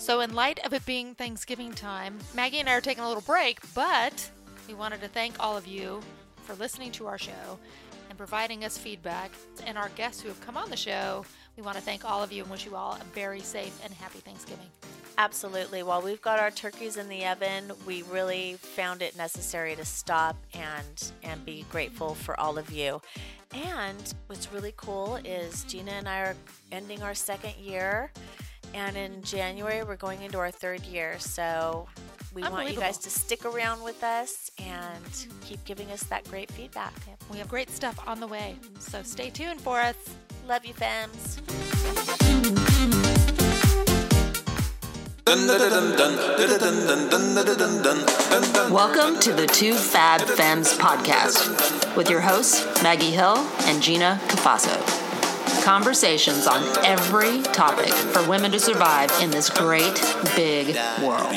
So in light of it being Thanksgiving time, Maggie and I are taking a little break, but we wanted to thank all of you for listening to our show and providing us feedback. And our guests who have come on the show, we want to thank all of you and wish you all a very safe and happy Thanksgiving. Absolutely. While we've got our turkeys in the oven, we really found it necessary to stop and be grateful for all of you. And what's really cool is Gina and I are ending our second year. And in January, we're going into our third year. So we want you guys to stick around with us and keep giving us that great feedback. Yep. We have great stuff on the way. So stay tuned for us. Love you, femmes. Welcome to the Two Fab Femmes podcast with your hosts, Maggie Hill and Gina Cafasso. Conversations on every topic for women to survive in this great, big world.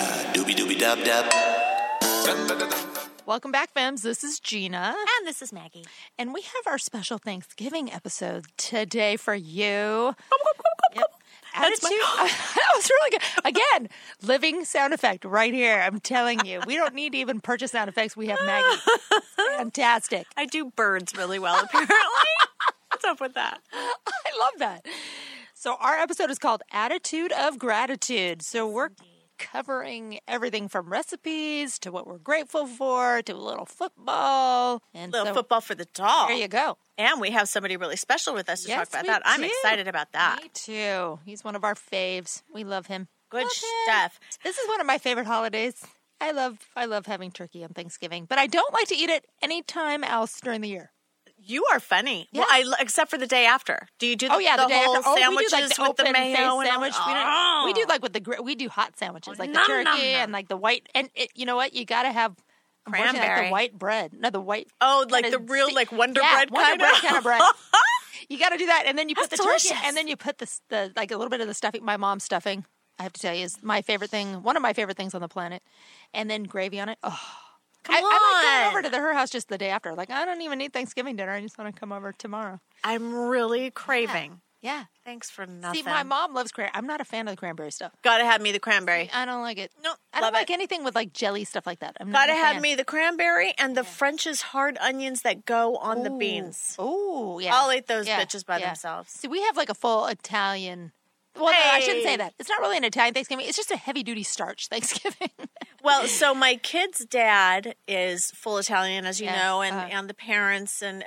Welcome back, femmes. This is Gina. And this is Maggie. And we have our special Thanksgiving episode today for you. Yep. Attitude. That was really good. Again, living sound effect right here. I'm telling you. We don't need to even purchase sound effects. We have Maggie. Fantastic. I do birds really well, apparently. What's up with that? I love that. So our episode is called Attitude of Gratitude. So we're covering everything from recipes to what we're grateful for to a little football. And little football for the dog. There you go. And we have somebody really special with us to talk about that. I'm excited about that. Me too. He's one of our faves. We love him. Good stuff. This is one of my favorite holidays. I love having turkey on Thanksgiving, but I don't like to eat it any time else during the year. You are funny. Yeah. Well, except for the day after. Do you do the, the day whole after. sandwiches we do, like, the with the mayo sandwich? And we do like with we do hot sandwiches, like the turkey and like the white. And you know what? You got to have cranberry, like the white bread. No, the white. Oh, like the real like Wonder Bread kind of bread. You got to do that, and then you put the delicious. turkey, and then you put the like a little bit of the stuffing. My mom's stuffing, I have to tell you, is my favorite thing. One of my favorite things on the planet, and then gravy on it. Oh. Come on. I like going over to her house just the day after. Like, I don't even need Thanksgiving dinner. I just want to come over tomorrow. I'm really craving. Yeah. Thanks for nothing. See, my mom loves cranberry. I'm not a fan of the cranberry stuff. Gotta have me the cranberry. I don't like it. No, I don't like anything with like jelly stuff like that. I'm Gotta not have me the cranberry and the French's hard onions that go on the beans. Oh, yeah. I'll eat those bitches by themselves. See, we have like a full Italian. Well, no, I shouldn't say that. It's not really an Italian Thanksgiving. It's just a heavy-duty starch Thanksgiving. Well, so my kid's dad is full Italian, as you know, and the parents. And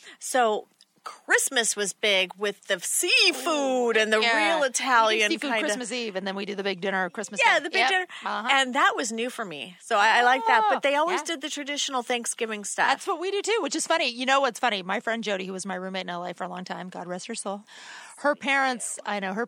so Christmas was big with the seafood and the real Italian seafood kind Christmas Eve, and then we do the big dinner Christmas Yeah, Eve. the big dinner. And that was new for me. So I like that. But they always did the traditional Thanksgiving stuff. That's what we do, too, which is funny. You know what's funny? My friend Jody, who was my roommate in L.A. for a long time, God rest her soul, her parents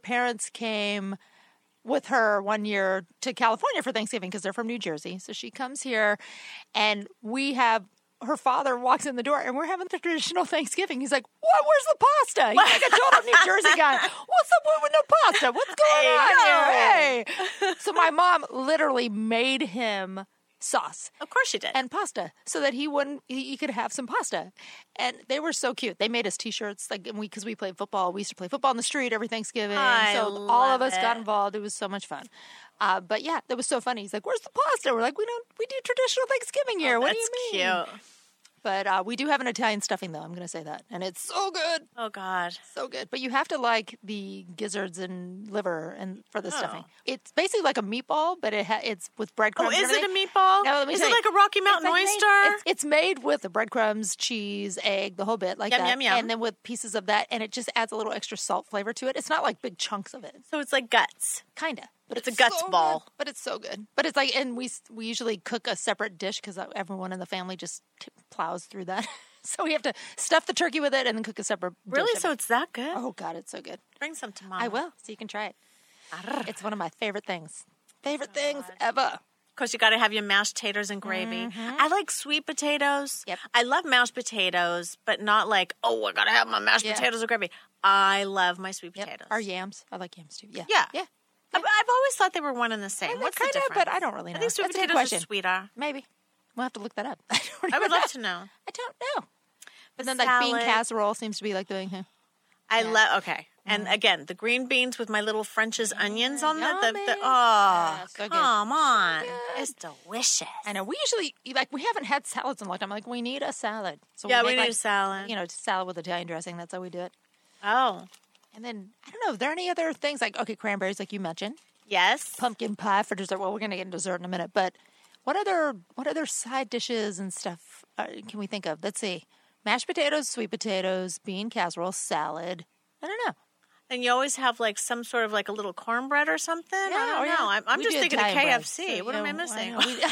came with her one year to California for Thanksgiving because they're from New Jersey. So she comes here, and her father walks in the door, and we're having the traditional Thanksgiving. He's like, "What? Where's the pasta?" He's like a total New Jersey guy. What's up with no pasta? What's going on here? Hey. So my mom literally made him sauce. Of course she did. And pasta, so that he could have some pasta. And they were so cute. They made us T-shirts, like, because we played football. We used to play football in the street every Thanksgiving. So all of us got involved. It was so much fun. But yeah, that was so funny. He's like, "Where's the pasta?" We're like, "We do traditional Thanksgiving here. What do you mean?" That's cute. But we do have an Italian stuffing, though. I'm going to say that. And it's so good. Oh, God. So good. But you have to like the gizzards and liver and for the stuffing. It's basically like a meatball, but it's with breadcrumbs. Oh, is it a meatball? No, let me is tell it you. like a Rocky Mountain oyster? It's made with the breadcrumbs, cheese, egg, the whole bit, like yum, that. Yum, yum. And then with pieces of that, and it just adds a little extra salt flavor to it. It's not like big chunks of it. So it's like guts. Kind of. But it's a guts ball. Good. But it's so good. But it's like, and we usually cook a separate dish because everyone in the family just plows through that. So we have to stuff the turkey with it and then cook a separate dish. Really? So it's that good? Oh, God, it's so good. Bring some to Mama. I will, so you can try it. It's one of my favorite things. Favorite things ever. Of course, you got to have your mashed potatoes and gravy. Mm-hmm. I like sweet potatoes. Yep. I love mashed potatoes, but not like, I got to have my mashed potatoes and gravy. I love my sweet potatoes. Our yams. I like yams, too. Yeah. Yeah. I've always thought they were one and the same. Well, What's the kinda, difference? But I don't really know. I think sweet potatoes are sweeter. Maybe. We'll have to look that up. I would love to know. I don't know. But then like bean casserole seems to be like the I love, okay. And again, the green beans with my little French's onions on yummy. So good. Come on. It's delicious. I know. We usually, we haven't had salads in a long time. We need a salad. So Yeah, we make, need a salad. Salad with Italian dressing. That's how we do it. Oh. And then, I don't know, are there any other things cranberries, like you mentioned? Yes. Pumpkin pie for dessert. Well, we're going to get into dessert in a minute, but what other side dishes and stuff can we think of? Let's see. Mashed potatoes, sweet potatoes, bean casserole, salad. I don't know. And you always have some sort of a little cornbread or something? Yeah, I don't know. I'm We just do thinking of Italian bread, KFC. so, What am I missing?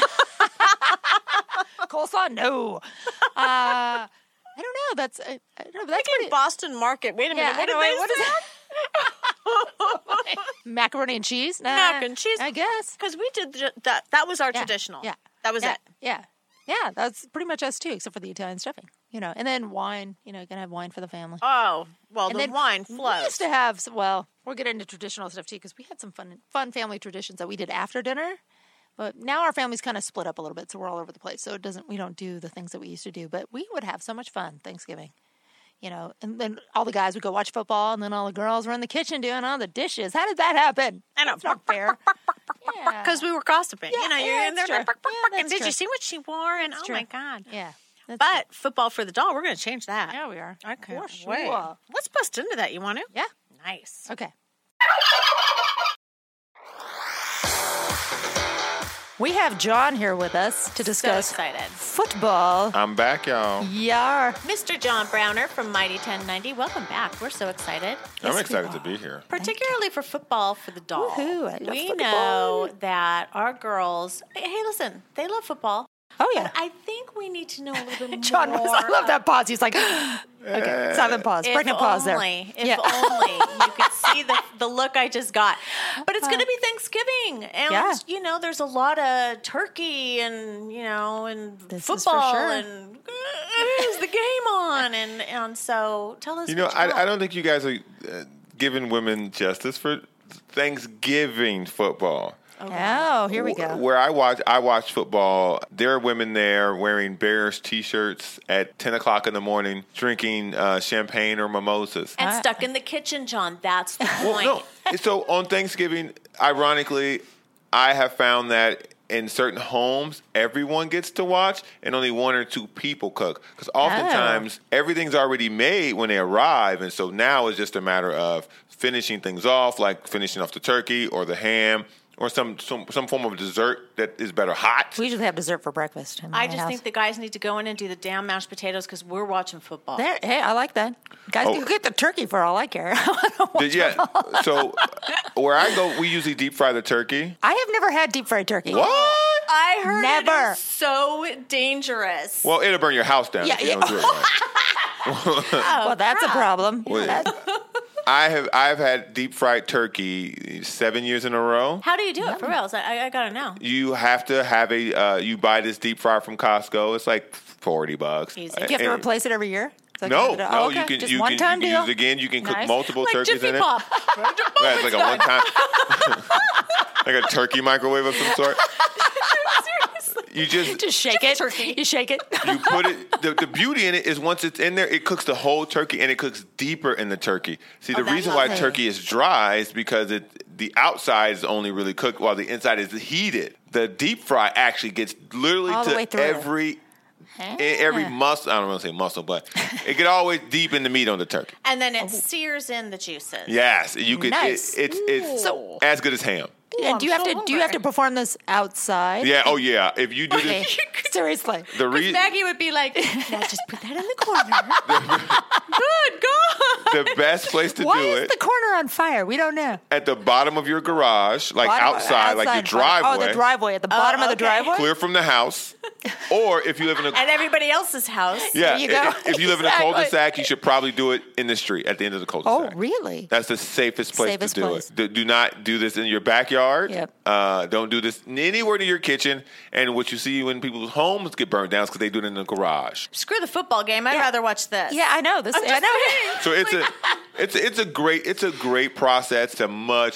Coleslaw? No. I don't know. That's pretty... Boston Market. Wait a minute. What is that? Macaroni and cheese? Nah, Mac and cheese. I guess. Because we did that. That was our traditional. Yeah. That was it. Yeah. Yeah, that's pretty much us too, except for the Italian stuffing. And then wine. You're going to have wine for the family. Oh, well, And the then wine We flows. used to have, we'll get into traditional stuff too, because we had some fun family traditions that we did after dinner. But now our family's kind of split up a little bit, so we're all over the place. So we don't do the things that we used to do. But we would have so much fun Thanksgiving. And then all the guys would go watch football, and then all the girls were in the kitchen doing all the dishes. How did that happen? I know. That's not fair. Yeah. Because we were gossiping. Yeah, You're in there. that's true. Yeah, And that's did true. you see what she wore? And That's oh true. my God. Yeah. That's But football for the doll, we're going to change that. Yeah, we are. I can't For sure. wait. Let's bust into that. You want to? Yeah. Nice. Okay. We have John here with us to So discuss excited. football. I'm back, y'all. Yar. Mr. John Browner from Mighty 1090. Welcome back. We're so excited. I'm Yes, excited we to be here. Particularly for football for the doll. Woohoo, I love We football. know that our girls, hey, listen, they love football. Oh, yeah. But I think we need to know a little bit John more. I love that pause. He's like, okay, silent pause, pregnant pause there. If only you could see the look I just got. But it's going to be Thanksgiving, and Yeah. there's a lot of turkey, and and This is for football, sure. and is the game on, and so tell us. what you I want. don't think you guys are giving women justice for Thanksgiving football. Oh, here we go. Where I watch football. There are women there wearing Bears T-shirts at 10 o'clock in the morning, drinking champagne or mimosas. And stuck in the kitchen, John. That's the point. Well, no. So on Thanksgiving, ironically, I have found that in certain homes, everyone gets to watch, and only one or two people cook. Because oftentimes, everything's already made when they arrive, and so now it's just a matter of finishing things off, like finishing off the turkey or the ham, or some form of dessert that is better hot. We usually have dessert for breakfast. I just think the guys need to go in and do the damn mashed potatoes because we're watching football. Hey, I like that. Guys, you get the turkey for all I care. Yeah. So where I go, we usually deep fry the turkey. I have never had deep fried turkey. What? I heard Never. it is so dangerous. Well, it'll burn your house down if you don't do it right. Well, that's a problem. Well, I've had deep fried turkey 7 years in a row. How do you do it for real? I gotta know. You have to have you buy this deep fry from Costco. It's like $40. Easy. Do you have to replace it every year? No, okay. you can Just you one can, time you deal. can use it again. You can cook Nice. multiple Like turkeys Jiffy in Pop. Yeah, it's like a one time, like a turkey microwave of some sort. You just shake it. You shake it. you put it. The beauty in it is once it's in there, it cooks the whole turkey and it cooks deeper in the turkey. See, the that's reason why lovely. turkey is dry is because the outside is only really cooked while the inside is heated. The deep fry actually gets literally All the way to through. every muscle. I don't want to say muscle, but it get always deep in the meat on the turkey. And then it sears in the juices. Yes, you could. Nice. It's So- as good as ham. And do you have to perform this outside? Yeah. Oh yeah. If you do Okay. this, Seriously. the reason Maggie would be like, now just put that in the corner. Good God. the best place to Why do is it the corner on fire? We don't know. at the bottom of your garage, like Bottom- outside, like your fire. driveway. Oh, the driveway. At the bottom of the okay. driveway? Clear from the house, or if you live in a At everybody else's house. yeah, There you go. if you live in a Exactly. cul-de-sac, you should probably do it in the street at the end of the Oh, cul-de-sac. really? That's the safest place Safest to do place. it. Do not do this in your backyard. Yep. Don't do this anywhere near your kitchen. And what you see when people's homes get burned down is because they do it in the garage. Screw the football game. I'd rather watch this. Yeah, I know. I know. So it's a great process. It's a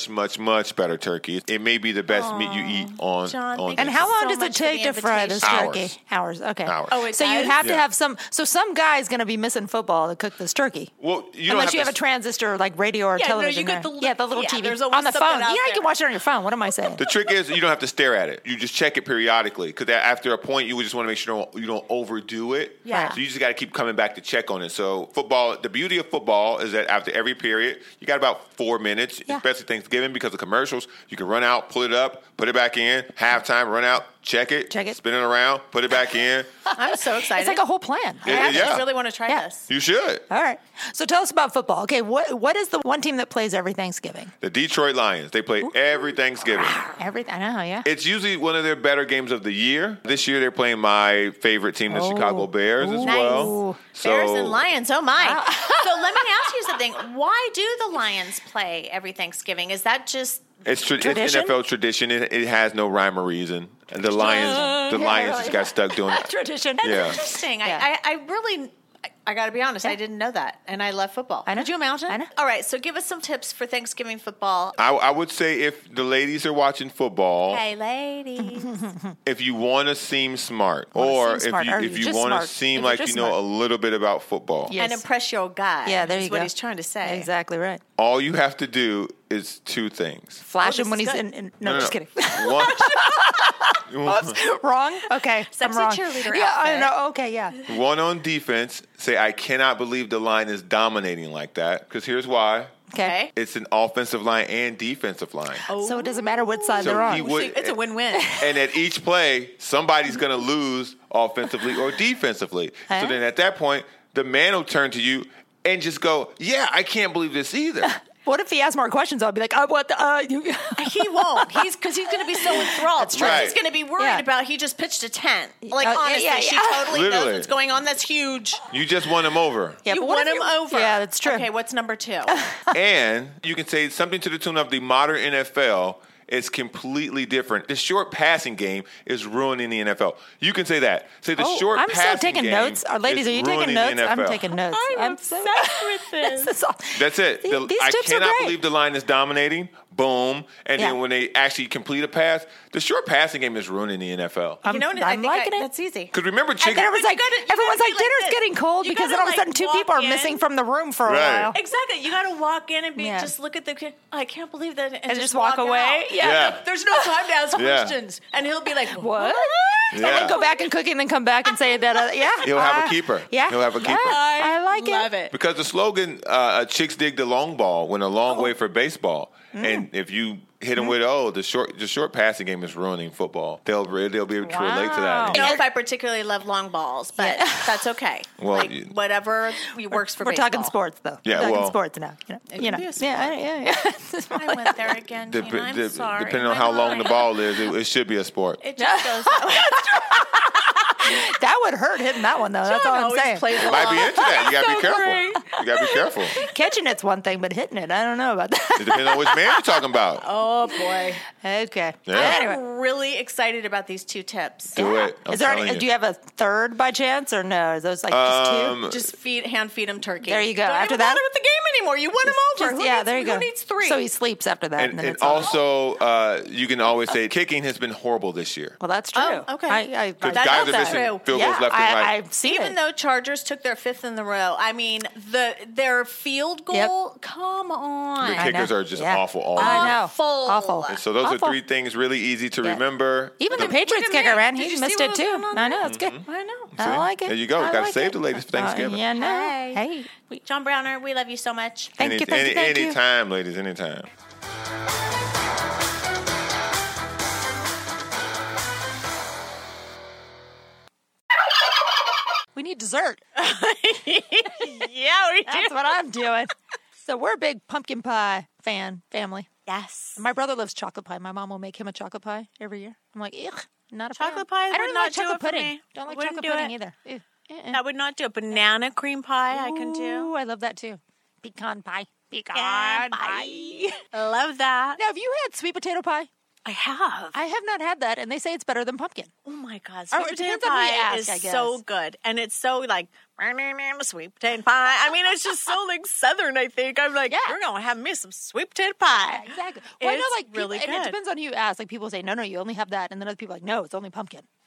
much better turkey. It may be the best meat you eat on. John, on thank And you how long so does it much for take the to fry this invitation. turkey? Hours. Okay. Hours. Oh, it so you does? have to Yeah. have some. So some guy's going to be missing football to cook this turkey. Well, you don't Unless you have have a transistor like radio or Yeah, no, television. you get there. the yeah, the little yeah, TV there's always on the something phone. out You there. can watch it on your phone. What am I saying? The trick is you don't have to stare at it. You just check it periodically because after a point, you would just want to make sure you don't overdo it. Yeah. So you just got to keep coming back to check on it. So football, the beauty of football is that after every period, you got about 4 minutes, Yeah. especially Thanksgiving because of commercials. You can run out, pull it up, put it back in, halftime, run out, check it, spin it around, put it back in. I'm so excited. It's like a whole plan. Yeah. I really want to try Yeah. this. You should. All right. So tell us about football. Okay, what is the one team that plays every Thanksgiving? The Detroit Lions, they play every Thanksgiving. I know, yeah. It's usually one of their better games of the year. This year they're playing my favorite team, the Chicago Bears, as Nice. well. Bears and Lions. Oh my! So let me ask you something. Why do the Lions play every Thanksgiving? Is that just It's Tradition? NFL tradition. It has no rhyme or reason. And the Lions just got stuck doing it. Tradition. Yeah. interesting? Yeah. I really. I got to be honest, I didn't know that, and I love football. I know. Could you imagine? I know. All right, so give us some tips for Thanksgiving football. I would say if the ladies are watching football, Hey, ladies. if you want to seem smart, or seem smart, or if you just want to smart. seem If like you're you just know smart. a little bit about football, Yes. And impress your guy. Yeah, there is you what go. he's trying to say. Exactly right. all you have to do is two things. Flash Oh, him when this he's is in. No, just kidding. One, Wrong? Okay. Sexy I'm wrong. cheerleader Yeah, I outfit. know. Okay, yeah. one on defense. Say, I cannot believe the line is dominating like that. Because here's why. Okay. It's an offensive line and defensive line. So it doesn't matter what side So they're on. he would- It's a win-win. And at each play, somebody's going to lose offensively or defensively. Huh? So then at that point, the man will turn to you and just go, yeah, I can't believe this either. What if he asks more questions? I'll be like, what the, you. He won't. He's because he's going to be so enthralled. That's true. Right. He's going to be worried Yeah. about he just pitched a tent. Like yeah, honestly, yeah, she yeah. totally Literally. knows what's going on. That's huge. You just won him over. Yeah, You but what won if him you're- over. Yeah, that's true. Okay, what's number 2? And you can say something to the tune of the modern NFL is completely different. The short passing game is ruining the NFL. You can say that. Say the short I'm passing still taking game notes. Ladies, is are you taking ruining notes? the I'm NFL. taking notes. I'm so obsessed with this. This is all- That's it. These I tips are cannot great. believe the line is dominating. Boom. And Yeah. then when they actually complete a pass, the short passing game is ruining the NFL. You know, I I'm think liking it. That's easy. Because remember, And then chicken. everyone's like, you gotta everyone's be like, like dinner's this. getting cold You because then gotta, all of a sudden like, two people are walk missing in. from the room for a Right. while. Exactly. You got to walk in and be Yeah. just look at the kid. I can't believe that, and just walk away? out. Yeah. There's no time to ask Yeah. questions, and he'll be like, What? And Yeah. then go back and cook it and then come back and say that, yeah. He'll have a keeper. Yeah. He'll have a keeper. I like it. Love it. Because the slogan, chicks dig the long ball, went a long way for baseball. And if you hit them with, the short passing game is ruining football, they'll be able to relate to Wow. I that. don't know if I particularly love long balls, but that's okay. Well, like, you- whatever works for We're baseball. talking sports, though. Yeah, We're talking well- sports now. It You know. can be a sport. Yeah. I went there again. Gina. I'm sorry. Depending on My how long the mind. ball is, it should be a sport. It just goes that way. That would hurt hitting that one, though. That's all I'm always saying. plays You might be into that. You got to be So careful. You got to be careful. Catching it's one thing, but hitting it, I don't know about that. It depends on which man you're talking about. Oh boy. Okay. Yeah. Anyway. I'm really excited about these 2 tips. Do it. I'm Is there telling any, you. do you have a third by chance or no? Is those like just two? Just hand feed him turkey. There you go. Don't After even that- bother with the game anymore. You won him over. Just- Who yeah, needs, there you go. Who needs 3? So he sleeps after that. And, and then and it's all- also, you can always say kicking has been horrible this year. Well, that's true. Oh, okay. I Because That guys is are missing true. field yeah, goals left and right. I've seen Even it. though Chargers took their 5th in the row, I mean, their field goal, come on. The I kickers know. are just Yeah. awful all I year. know. Awful. Awful. So those Awful. are 3 things really easy to Yeah. remember. Even the Look Patriots Look at kicker, me. man, Did he you missed see it what too. was going on I know, there? it's good. I know. I See? like it. There you go. I Got to like save it. the ladies for Thanksgiving. Yeah, no. Hey. Hey. John Browner, we love you so much. Thank you. Anytime, ladies, anytime. We need dessert. Yeah, we That's what I'm doing. So we're a big pumpkin pie family. Yes. My brother loves chocolate pie. My mom will make him a chocolate pie every year. I'm like, ugh, not a fan. Chocolate pie I don't would even not like do chocolate it for pudding. me. Don't like Wouldn't chocolate do pudding it. either. Ew. That would not do it. Banana cream pie, I can do. Ooh, I love that too. Pecan pie. Pecan Yeah, pie. I love that. Now, have you had sweet potato pie? I have. I have not had that, and they say it's better than pumpkin. Oh my God, Oh, sweet it potato depends on who you pie ask, is I guess. so good, and it's so like sweet potato pie. I mean, it's just so like Southern. I think I'm like, Yeah. we're gonna have me some sweet potato pie. Exactly. Well, I know, It's like, really people, and it good. depends on who you ask. Like, people say, no, you only have that. And then other people are like, no, it's only pumpkin.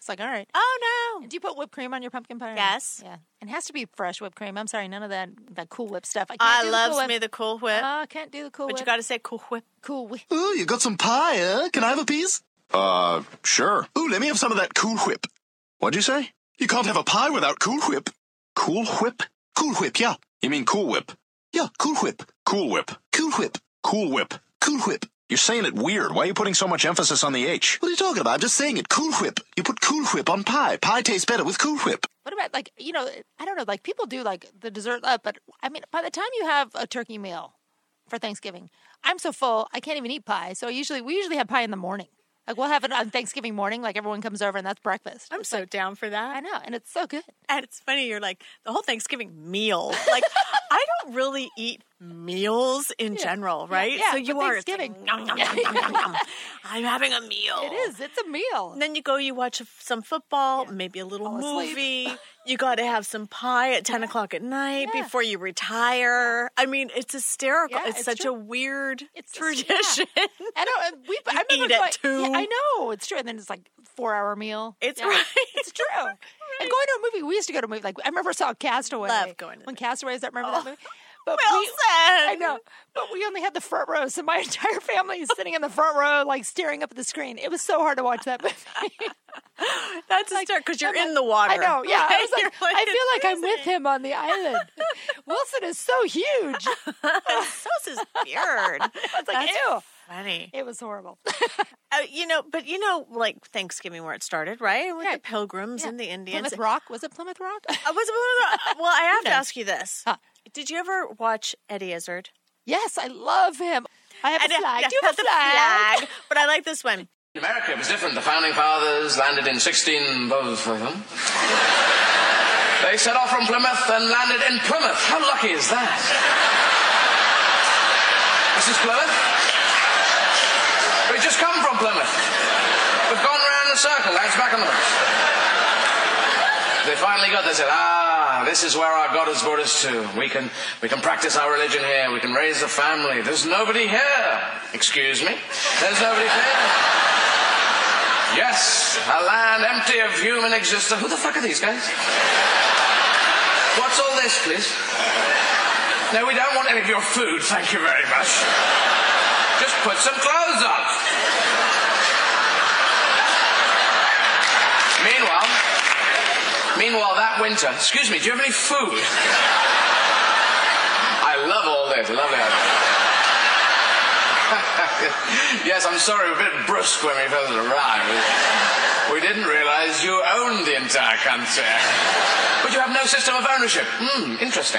It's like, all right. Oh, no. Do you put whipped cream on your pumpkin pie? Yes. Yeah. It has to be fresh whipped cream. I'm sorry, none of that Cool Whip stuff. I I can't do loves the Cool me Whip. the Cool Whip. I can't do the Cool Whip. But you got to say Cool Whip. Cool Whip. Ooh, you got some pie, huh? Can I have a piece? Sure. Ooh, let me have some of that Cool Whip. What'd you say? You can't have a pie without Cool Whip. Cool Whip? Cool Whip, yeah. You mean Cool Whip? Yeah, Cool Whip. Cool Whip. Cool Whip. Cool Whip. Cool Whip. You're saying it weird. Why are you putting so much emphasis on the H? What are you talking about? I'm just saying it. Cool Whip. You put Cool Whip on pie. Pie tastes better with Cool Whip. What about, like, you know, I don't know, like, people do, like, the dessert, but, I mean, by the time you have a turkey meal for Thanksgiving, I'm so full, I can't even eat pie. So we usually have pie in the morning. Like, we'll have it on Thanksgiving morning, like, everyone comes over, and that's breakfast. I'm so down for that. I know, and it's so good. And it's funny, you're like, the whole Thanksgiving meal. Like, I don't really eat meals in general, right? Yeah, so you but are. Thanksgiving. It's like, nom, nom, nom, nom, nom, nom. I'm having a meal. It is. It's a meal. And then you watch some football, maybe a little Fall asleep. movie. You got to have some pie at 10 o'clock at night Yeah. before you retire. I mean, it's hysterical. Yeah, it's it's such true. a weird It's just- tradition. I know. I remember eat at going, 2. Yeah, I know. It's true. And then it's like 4-hour meal. It's Yeah, right. It's true. And going to a movie, we used to go to a movie. Like, I remember I saw Castaway. Love going to the When movie. Castaway, I remember that movie. But Wilson! I know. But we only had the front row, so my entire family is sitting in the front row, like, staring up at the screen. It was so hard to watch that movie. That's hysterical because you're in the water. I know, yeah. I was You're like, I feel like I'm with crazy. him on the island. Wilson is so huge. So is his beard. I was like, That's ew. funny. It was horrible. Like Thanksgiving where it started, right? With Yeah. the Pilgrims Yeah. and the Indians. Plymouth Rock? Was it Plymouth Rock? Well, I have to knows? ask you this. Huh. Did you ever watch Eddie Izzard? Yes, I love him. I have a flag. Yeah, Do you have a the flag? But I like this one. In America, it was different. The founding fathers landed in 16... They set off from Plymouth and landed in Plymouth. How lucky is that? This is Plymouth. We just come from Plymouth. We've gone round in a circle. Now it's back on the boat. They finally got there. Said, this is where our God has brought us to. We can practice our religion here. We can raise a family. There's nobody here. Excuse me. There's nobody here. Yes, a land empty of human existence. Who the fuck are these guys? What's all this, please? No, we don't want any of your food, thank you very much. Just put some clothes on. Meanwhile, that winter, excuse me, do you have any food? I love all this, lovely. Yes, I'm sorry, we're a bit brusque when we first arrived. We didn't realize you owned the entire country. But you have no system of ownership. Interesting.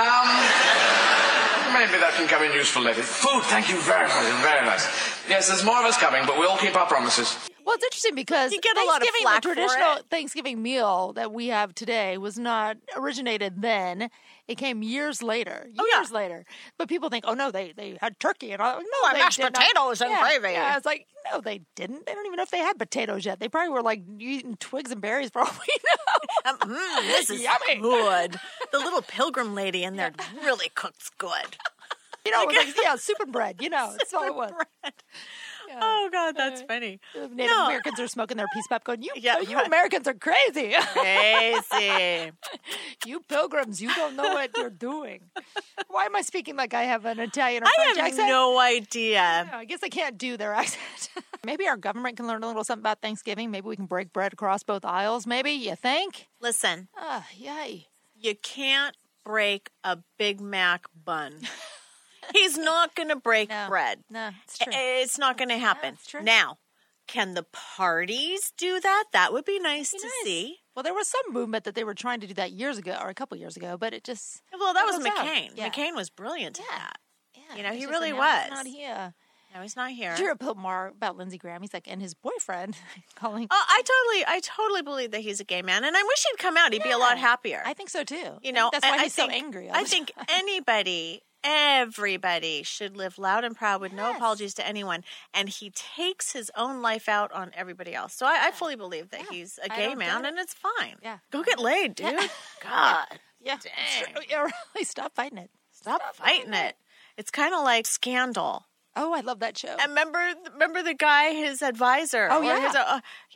Maybe that can come in useful later. Food, thank you very much, very nice. Yes, there's more of us coming, but we'll keep our promises. Well, it's interesting because You get a lot of Thanksgiving, flack the for traditional it. Thanksgiving meal that we have today was not originated then. It came years later. Years later. But people think, oh, no, they had turkey and all. No, they mashed did not. potatoes and gravy. Yeah, it's like, no, they didn't. They don't even know if they had potatoes yet. They probably were, like, eating twigs and berries for all we know. This is Yummy. good. The little pilgrim lady in there really cooks good. You know, it was like, yeah, soup and bread. You know, that's all it was. Bread. Yeah. Oh, God, that's funny. Native Americans are smoking their peace pipe going, you Yeah. Americans are crazy. Crazy. You pilgrims, you don't know what you're doing. Why am I speaking like I have an Italian or I French have accent? no idea. I guess I can't do their accent. Maybe our government can learn a little something about Thanksgiving. Maybe we can break bread across both aisles. Maybe, you think? Listen, Yay. you can't break a Big Mac bun. He's not going to break No. bread. No, it's true. It's not going to happen. it's true. Now, can the parties do that? That would be nice to see. Well, there was some movement that they were trying to do that years ago, or a couple years ago, but it just... Well, that was goes out. McCain. Yeah. McCain was brilliant at that. Yeah, You know, it's he just really like, now was. he's not here. No, he's not here. Did you hear Bill Maher about Lindsey Graham? He's like, and his boyfriend calling... Oh, I totally believe that he's a gay man, and I wish he'd come out. He'd be a lot happier. I think so, too. You know, that's why I he's think, so angry. I think everybody should live loud and proud with no apologies to anyone, and he takes his own life out on everybody else. So I fully believe that he's a I gay don't man, get it. and it's fine. Yeah. Go get laid, dude. God, Yeah, it's true. Yeah, really, stop fighting it. stop fighting it. It's kind of like Scandal. Oh, I love that show. And remember the guy, his advisor. Oh, or yeah. his,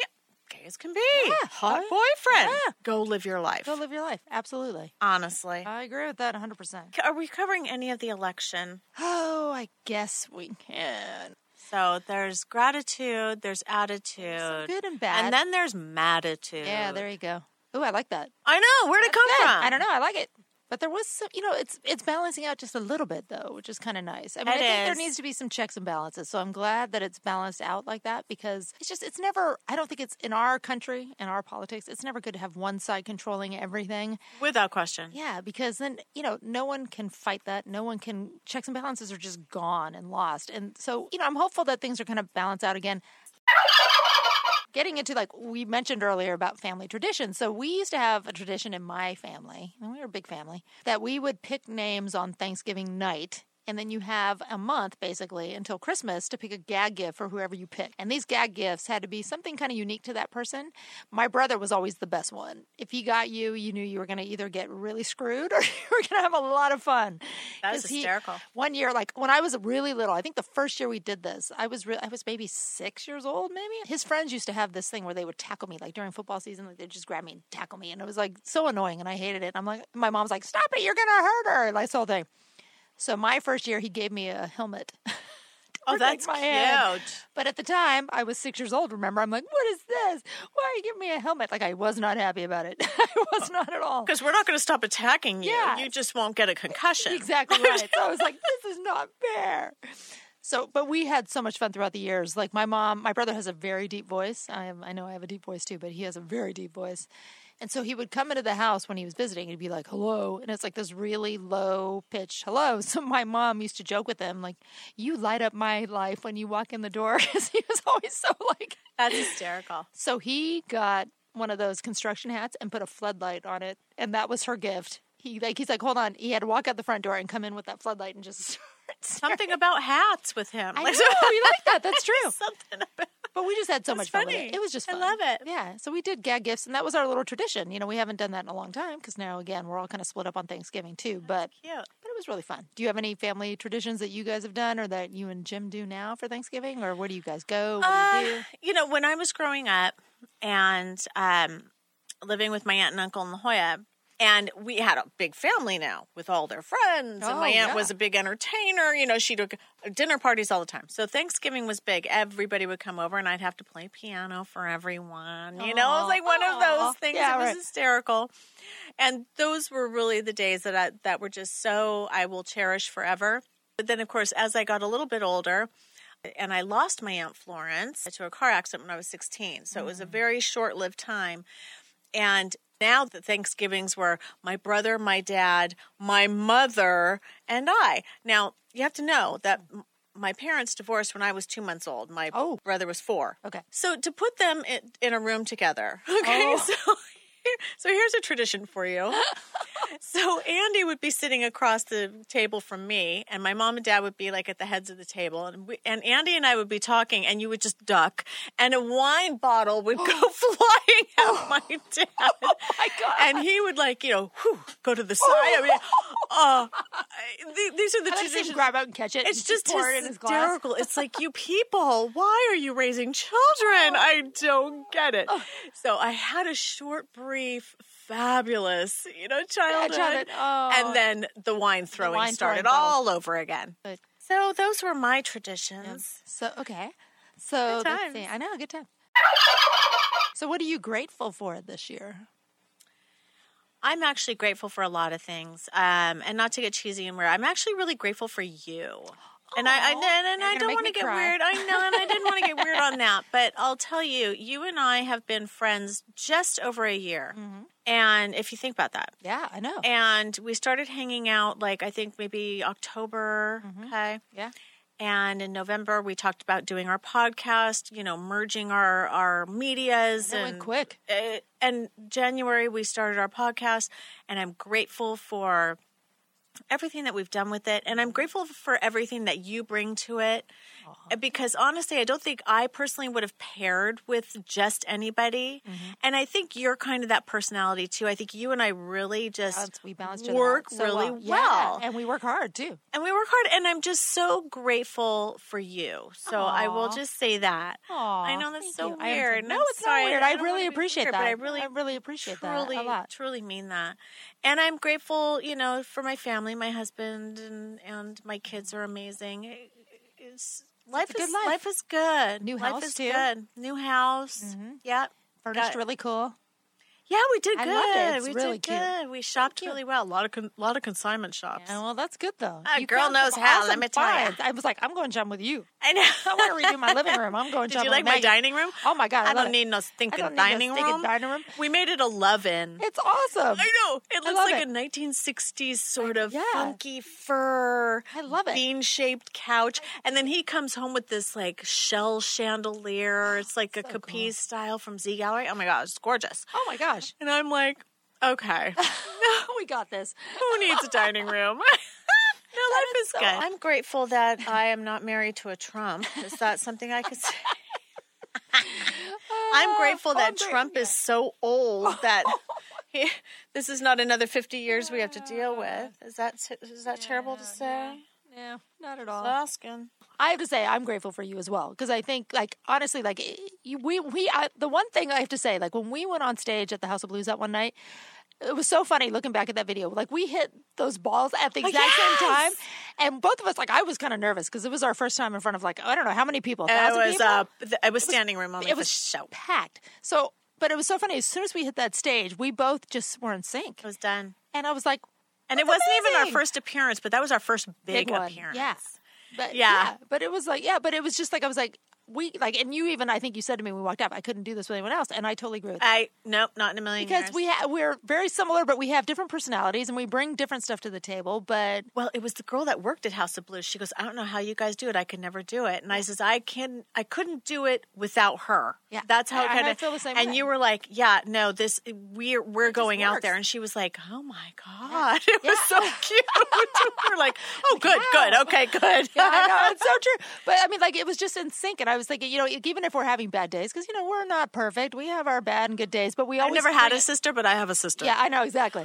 gay as can be. Yeah. Hot boyfriend. Yeah. Go live your life. Go live your life. Absolutely. Honestly. I agree with that 100%. Are we covering any of the election? Oh, I guess we can. So there's gratitude, there's attitude. Good and bad. And then there's matitude. Yeah, there you go. Ooh, I like that. I know. Where'd it come Good. from? I don't know. I like it. But there was some, it's balancing out just a little bit, though, which is kind of nice. I mean, I think there needs to be some checks and balances. So I'm glad that it's balanced out like that because it's never, I don't think it's in our country, in our politics, it's never good to have one side controlling everything. Without question. Yeah, because then, no one can fight that. No one can, checks and balances are just gone and lost. And so, I'm hopeful that things are kind of balanced out again. Getting into, like we mentioned earlier about family traditions. So we used to have a tradition in my family, and we were a big family, that we would pick names on Thanksgiving night. And then you have a month, basically, until Christmas to pick a gag gift for whoever you pick. And these gag gifts had to be something kind of unique to that person. My brother was always the best one. If he got you, you knew you were going to either get really screwed or you were going to have a lot of fun. That was hysterical. One year, like when I was really little, I think the first year we did this, I was maybe 6 years old, maybe. His friends used to have this thing where they would tackle me, like during football season, like they'd just grab me and tackle me. And it was like so annoying and I hated it. And I'm like, my mom's like, stop it, you're going to hurt her. Like this whole thing. So my first year, he gave me a helmet. Oh, that's my cute. head. But at the time, I was 6 years old, remember? I'm like, what is this? Why are you giving me a helmet? Like, I was not happy about it. I was not at all. Because we're not going to stop attacking you. Yeah. You just won't get a concussion. Exactly right. So I was like, this is not fair. So, but we had so much fun throughout the years. Like my brother has a very deep voice. I know I have a deep voice too, but he has a very deep voice. And so he would come into the house when he was visiting and he'd be like, hello. And it's like this really low pitch hello. So my mom used to joke with him, like, you light up my life when you walk in the door. Because he was always so like. That's hysterical. So he got one of those construction hats and put a floodlight on it. And that was her gift. He's like, hold on. He had to walk out the front door and come in with that floodlight and just start staring. Something about hats with him. I know. We like that. That's true. Something about. But we just had so much fun with funny. it. It was just fun. I love it. Yeah. So we did gag gifts, and that was our little tradition. We haven't done that in a long time because now, again, we're all kind of split up on Thanksgiving too. But Cute. But it was really fun. Do you have any family traditions that you guys have done or that you and Jim do now for Thanksgiving? Or where do you guys go? What do you do? When I was growing up and living with my aunt and uncle in La Jolla, and we had a big family now with all their friends. And my aunt was a big entertainer. She took dinner parties all the time. So Thanksgiving was big. Everybody would come over and I'd have to play piano for everyone. It was like one of those things that was hysterical. And those were really the days that were just so I will cherish forever. But then, of course, as I got a little bit older, and I lost my Aunt Florence to a car accident when I was 16. So it was a very short-lived time. And now the Thanksgivings were my brother, my dad, my mother, and I. Now, you have to know that my parents divorced when I was 2 months old. My brother was 4. Okay. So to put them in a room together, okay, so here's a tradition for you. So Andy would be sitting across the table from me, and my mom and dad would be like at the heads of the table, and Andy and I would be talking, and you would just duck, and a wine bottle would go flying at my dad. Oh my God. And he would go to the side. I mean, these are the traditions. Grab out and catch it. It's just pour it in his glass. hysterical. It's like, you people, why are you raising children? I don't get it. So I had a short, brief, fabulous, childhood. And then the wine throwing started all over again. Good. So those were my traditions. So, okay. So, Good let's times. see. I know, good time. So what are you grateful for this year? I'm actually grateful for a lot of things. And not to get cheesy and weird, I'm actually really grateful for you. And I don't want to get weird. I know, and I didn't want to get weird on that. But I'll tell you, you and I have been friends just over a year. Mm-hmm. And if you think about that. Yeah, I know. And we started hanging out, I think maybe October, okay? Yeah. And in November, we talked about doing our podcast, merging our medias. It went quick. And January, we started our podcast. And I'm grateful for everything that we've done with it. And I'm grateful for everything that you bring to it. Because honestly, I don't think I personally would have paired with just anybody. And I think you're kind of that personality too. I think you and I really just we balance work so really well. Yeah, and we work hard too. And we work hard. And I'm just so grateful for you. So I will just say that. I know that's so weird. No, it's not weird. I really appreciate that. But I really appreciate that a lot. Truly mean that. And I'm grateful, for my family, my husband, and my kids are amazing. Life is good. New life house is too. Good. New house. Yeah. Furnished really cool. Yeah, we did good. I loved it. It's we really did cute. good. We shopped really well. A lot of consignment shops. Yeah, well, that's good though. A You girl found knows some how, awesome let me tell ya. finds. I was like, I'm going to jump with you. I know. I want to redo my living room. I'm going to Did jump you with like my Maggie. dining room? Oh my God, I love don't it. need no I stinking don't need dining no stinking room. dining room. We made it a love-in. It's awesome. I know. It looks love like it. a 1960s sort of Yeah. funky fur. I love it. Bean-shaped couch. And then he comes home with this like shell chandelier. It's like a So Capiz style from Z Gallery. Oh my gosh, it's gorgeous. Oh my gosh. And I'm like, okay, We got this. who needs a dining room? No, life is good. I'm grateful that I am not married to a Trump. Is that something I could say? I'm grateful that Trump is so old that this is not another 50 years we have to deal with. Is that terrible to say? Yeah, not at all. Asking. I have to say, I'm grateful for you as well because I think, like, honestly, like, the one thing I have to say, like, when we went on stage at the House of Blues that one night, it was so funny looking back at that video. Like, we hit those balls at the exact same time, and both of us, like, I was kind of nervous because it was our first time in front of, like, I don't know how many people, 1,000 people. It was standing room only. It was show. packed. So, but it was so funny. As soon as we hit that stage, we both just were in sync, It was done. and I was like, And it "That's wasn't even our amazing." first appearance, but that was our first big one. appearance. Yeah. But Yeah. but it was like, but it was just like, I was like, and you even, I think you said to me when we walked up, I couldn't do this with anyone else. And I totally agree with that. Nope, not in a million Because years. we're very similar, but we have different personalities and we bring different stuff to the table. But Well, it was the girl that worked at House of Blues. She goes, I don't know how you guys do it. I could never do it. And I says, I couldn't do it without her. Yeah. That's how it And kind I of feel the same And way. you were like, yeah, no, we're going out works. there. And she was like, oh my God. It was so cute. We're like, oh, good. Okay, good. yeah, I know, it's so true. But I mean, like, it was just in sync. And I was thinking, even if we're having bad days, because, we're not perfect. We have our bad and good days, but we I've always never had bring a sister, but I have a sister. Yeah, I know exactly.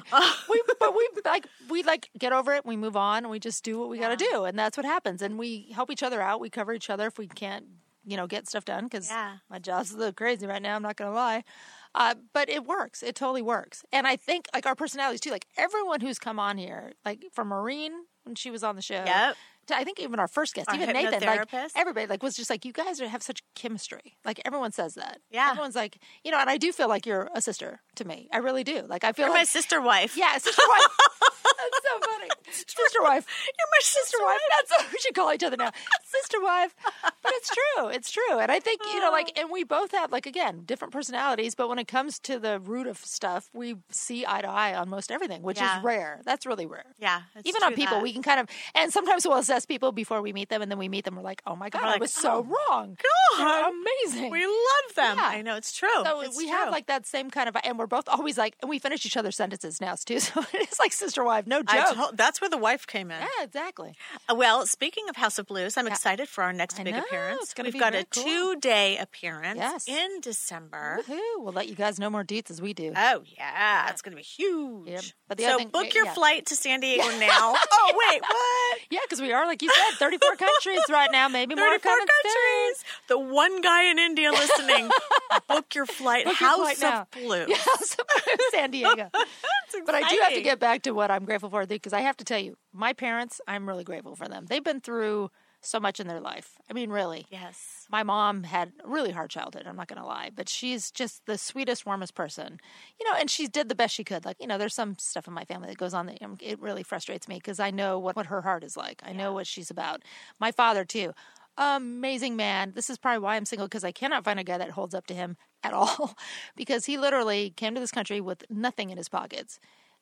we get over it. We move on. And we just do what we got to do, and that's what happens. And we help each other out. We cover each other if we can't, get stuff done. Because my job's a little crazy right now. I'm not going to lie, but it works. It totally works. And I think like our personalities too. Like everyone who's come on here, like from Maureen when she was on the show. Yep. I think even our first guest, Our even Nathan, like hypnotherapist. everybody, like was just like, you guys have such chemistry. Like everyone says that. Yeah. Everyone's like, and I do feel like you're a sister to me. I really do. Like I feel You're like my sister wife. yeah, sister wife. That's so funny. Sister wife. You're my sister wife. That's what we should call each other now. Sister wife. But it's true. It's true. And I think, and we both have, like, again, different personalities. But when it comes to the root of stuff, we see eye to eye on most everything, which is rare. That's really rare. Yeah. it's Even true on people, that. we can kind of, and sometimes we'll assess people before we meet them. And then we meet them, we're like, oh my God, I was so wrong. They're amazing. We love them. Yeah. I know, it's true. So It's we true. have like that same kind of, and we're both always like, and we finish each other's sentences now too. So it's like sister wife, no joke. That's where the wife came in. Yeah, exactly. Well, speaking of House of Blues, I'm excited for our next big know, appearance. it's gonna We've be got very a cool. 2-day appearance Yes. in December. Woohoo. We'll let you guys know more deets as we do. Oh, yeah. It's going to be huge. Yep. But the So other thing- book your yeah. flight to San Diego now. Oh, wait, what? Yeah, because we are, like you said, 34 countries right now, maybe more 34 coming countries. The one guy in India listening. Book your flight. Book your House flight now. of Blues. Yeah, House of Blues, San Diego. But I do have to get back to what I'm grateful for, because I have to tell you, my parents, I'm really grateful for them. They've been through so much in their life. I mean, really. Yes. My mom had a really hard childhood, I'm not going to lie, but she's just the sweetest, warmest person, and she did the best she could. Like, there's some stuff in my family that goes on that it really frustrates me because I know what her heart is like. I know what she's about. My father, too. Amazing man. This is probably why I'm single, because I cannot find a guy that holds up to him at all, because he literally came to this country with nothing in his pockets.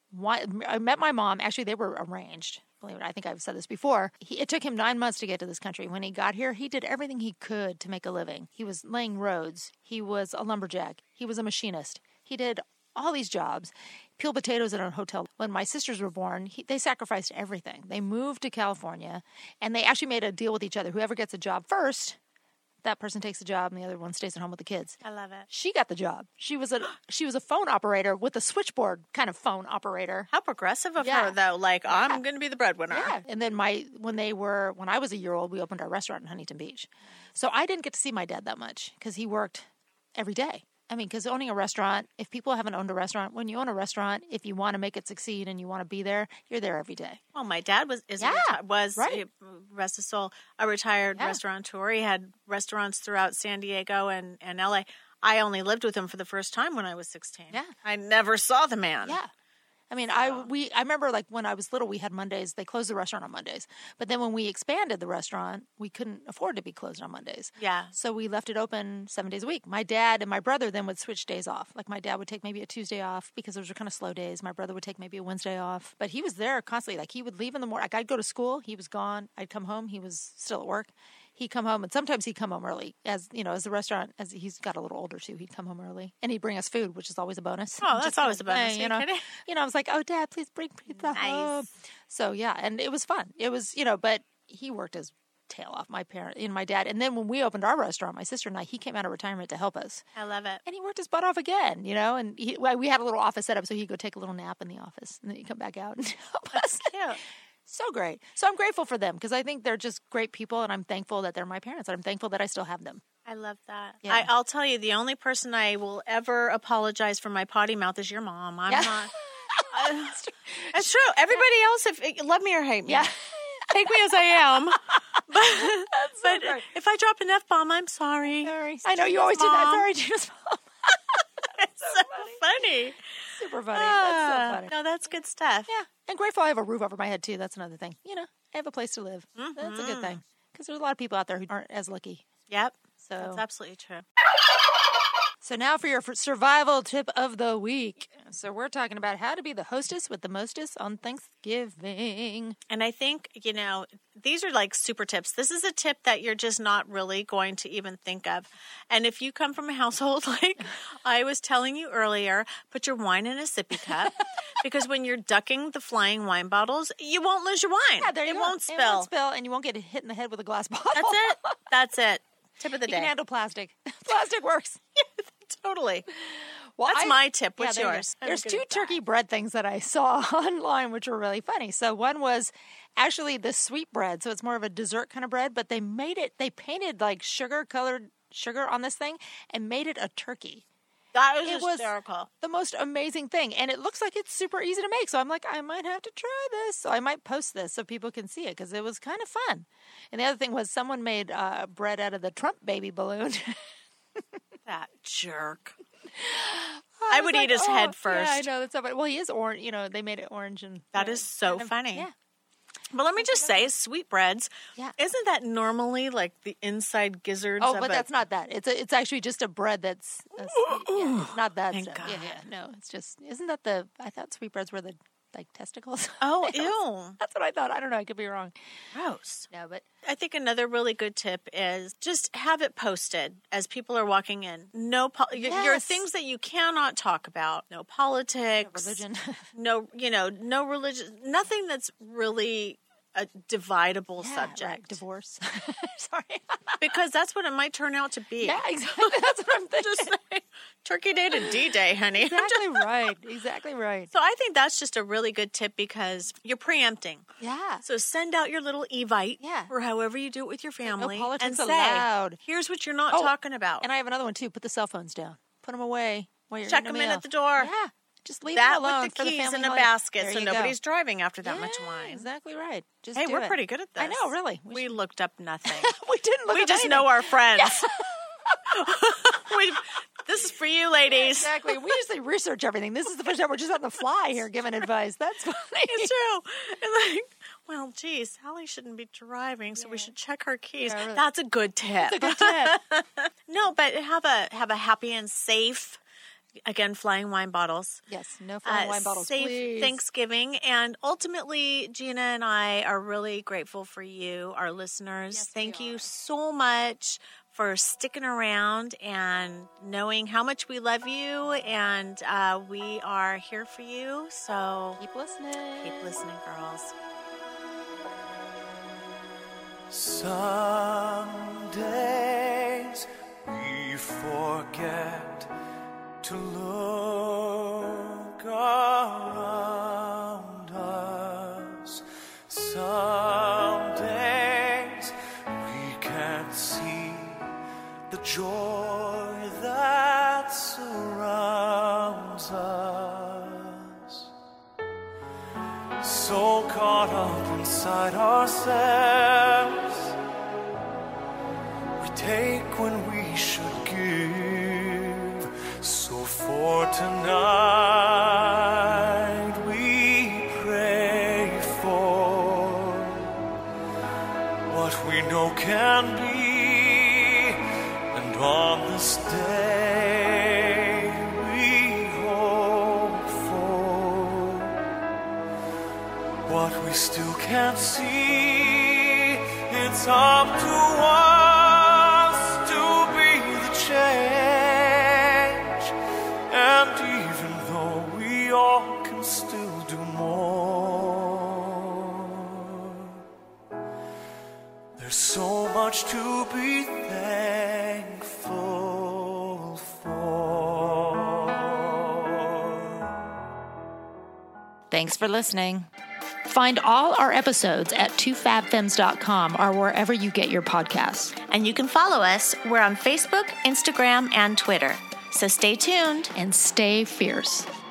I met my mom. Actually, they were arranged. Believe it, I think I've said this before. It took him 9 months to get to this country. When he got here, he did everything he could to make a living. He was laying roads. He was a lumberjack. He was a machinist. He did all these jobs, peel potatoes in a hotel. When my sisters were born, they sacrificed everything. They moved to California, and they actually made a deal with each other. Whoever gets a job first, that person takes the job, and the other one stays at home with the kids. I love it. She got the job. She was a phone operator with a switchboard kind of phone operator. How progressive of Yeah. her, though. Like, I'm going to be the breadwinner. Yeah. And then when I was a year old, we opened our restaurant in Huntington Beach. So I didn't get to see my dad that much because he worked every day. I mean, because owning a restaurant, if people haven't owned a restaurant, when you own a restaurant, if you want to make it succeed and you want to be there, you're there every day. Well, my dad was right. rest his soul, a retired Yeah. restaurateur. He had restaurants throughout San Diego and LA. I only lived with him for the first time when I was 16. Yeah. I never saw the man. Yeah. I mean, I remember like when I was little, we had Mondays. They closed the restaurant on Mondays. But then when we expanded the restaurant, we couldn't afford to be closed on Mondays. Yeah. So we left it open 7 days a week. My dad and my brother then would switch days off. Like my dad would take maybe a Tuesday off because those were kind of slow days. My brother would take maybe a Wednesday off. But he was there constantly. Like he would leave in the morning. Like I'd go to school. He was gone. I'd come home. He was still at work. He'd come home, and sometimes he'd come home early. As you know, as the restaurant, as he's got a little older too, he'd come home early, and he'd bring us food, which is always a bonus. Oh, that's always a bonus. Hey, Are you kidding? I was like, "Oh, Dad, please bring pizza home." So yeah, and it was fun. It was, but he worked his tail off. My dad, and then when we opened our restaurant, my sister and I, he came out of retirement to help us. I love it. And he worked his butt off again, and we had a little office set up, so he'd go take a little nap in the office, and then he'd come back out and help us. Cute. So great. So I'm grateful for them because I think they're just great people, and I'm thankful that they're my parents, and I'm thankful that I still have them. I love that. Yeah. I'll tell you, the only person I will ever apologize for my potty mouth is your mom. I'm not. It's true. Everybody else, if love me or hate me, Yeah. take me as I am. But if I drop an F-bomb, I'm sorry. Sorry. I know you always do that. Mom. Sorry, Gina's mom. It's so funny. Super funny. That's so funny. No, that's good stuff. Yeah. And grateful I have a roof over my head, too. That's another thing. I have a place to live. That's a good thing. Because there's a lot of people out there who aren't as lucky. Yep. So That's absolutely true. So now for your survival tip of the week. So we're talking about how to be the hostess with the mostest on Thanksgiving. And I think, these are like super tips. This is a tip that you're just not really going to even think of. And if you come from a household like I was telling you earlier, put your wine in a sippy cup because when you're ducking the flying wine bottles, you won't lose your wine. Yeah, there you it go. won't spill. It won't spill, and you won't get hit in the head with a glass bottle. That's it. That's it. Tip of the You day. can handle plastic. Plastic works. Totally. Well, That's my tip. What's there you go. yours? I'm There's good two at that. turkey bread things that I saw online, which were really funny. So one was actually the sweet bread. So it's more of a dessert kind of bread, but they painted like colored sugar on this thing and made it a turkey. That It was was hysterical. the most amazing thing. And it looks like it's super easy to make. So I'm like, I might have to try this. So I might post this so people can see it because it was kind of fun. And the other thing was someone made bread out of the Trump baby balloon. That jerk. I would eat his head first. Yeah, I know. That's so funny. Well, he is orange. They made it orange. And That is so funny. Yeah. But let me just say, sweetbreads, Yeah. isn't that normally like the inside gizzards Oh, of but that's not that. It's actually just a bread that's it's not that Thank stuff. God. Yeah. No, it's just isn't that I thought sweetbreads were the testicles. Oh, ew. That's what I thought. I don't know. I could be wrong. Gross. No, but I think another really good tip is just have it posted as people are walking in. No, your Yes. things that you cannot talk about. No politics. religion. No, no religion. Nothing that's really a dividable Yeah, subject. right. Divorce. Sorry. Because that's what it might turn out to be. Yeah, exactly. That's what I'm thinking. Just say, Turkey Day to D-Day, honey. Exactly right. Exactly right. So I think that's just a really good tip because you're preempting. Yeah. So send out your little Evite, Yeah. or however you do it with your family, politics and say, allowed. "Here's what you're not Oh, talking about." And I have another one too. Put the cell phones down. Put them away while you're Check eating a them in meal. at the door. Yeah. Just leave That them alone with the for the keys family in a holiday. basket, There so you nobody's go. driving after that much Yeah, wine. Exactly right. Just Hey, do we're it. pretty good at this. I know, really. We looked up nothing. We didn't look We up just anything. know our friends. This is for you, ladies. Exactly. We usually research everything. This is the first time we're just on the fly here giving advice. That's funny. It's true. And well, geez, Hallie shouldn't be driving, so we should check her keys. Yeah, really. That's a good tip. That's a good tip. No, but have a happy and safe, again, flying wine bottles. Yes, no flying wine bottles, safe please. Thanksgiving. And ultimately, Gina and I are really grateful for you, our listeners. Yes, we Thank you are. so much for sticking around and knowing how much we love you, and we are here for you. So Keep listening. keep listening, girls. Some days we forget to look around us. Some days we can't see the joy that surrounds us. So caught up inside ourselves, we take when we should give. So for tonight we pray for what we know can be, and on this day we hope for what we still can't see. It's up to us to be the change, and even though we all can still do more, there's so much to be thankful for. Thanks for listening. Find all our episodes at twofabfems.com or wherever you get your podcasts. And you can follow us. We're on Facebook, Instagram, and Twitter. So stay tuned. And stay fierce.